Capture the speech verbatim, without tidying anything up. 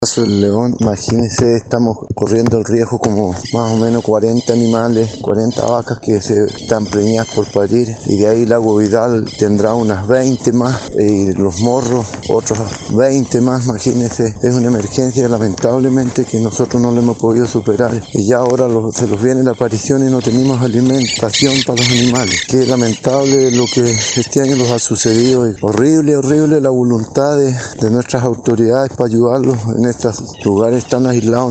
Caso del león, imagínense, estamos corriendo el riesgo como más o menos cuarenta animales, cuarenta vacas que se están preñadas por parir, y de ahí Lago Vidal tendrá unas veinte más, y los morros otros veinte más. Imagínense, es una emergencia lamentablemente que nosotros no lo hemos podido superar, y ya ahora los, se nos viene la aparición y no tenemos alimentación para los animales. Qué lamentable lo que este año nos ha sucedido, y horrible, horrible la voluntad de, de nuestras autoridades para ayudarlos en estos lugares tan aislados.